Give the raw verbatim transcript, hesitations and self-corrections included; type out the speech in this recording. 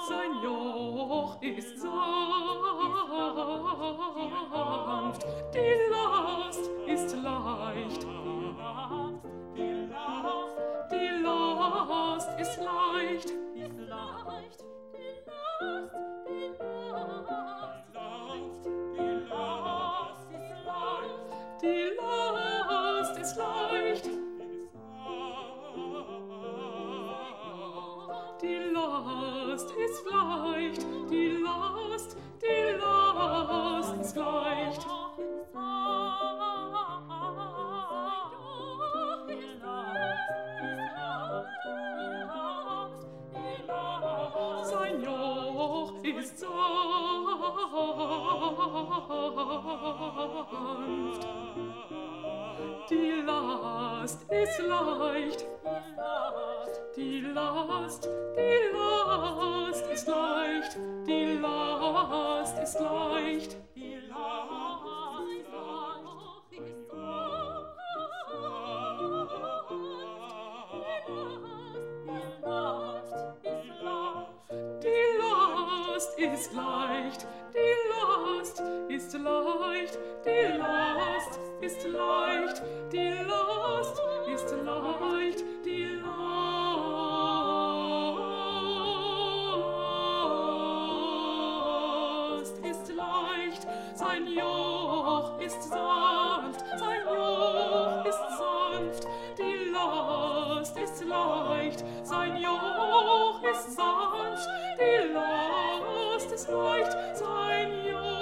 Sein Joch ist sanft, die Last ist leicht. Die Last ist leicht. Die Last ist leicht. Die Last ist leicht. Die Last, die Last ist leicht. Sein Joch ist sanft. Die Last ist leicht. Die Last, die Last ist leicht. Die Last ist leicht. Die Last ist leicht. Die Last ist leicht. Die Last ist leicht. Die Last ist leicht. Die Last ist leicht. Sein Joch ist sanft. Sein Joch ist sanft. Die Last ist leicht. Sein Joch ist sanft. Die Last ist leicht. Sein Joch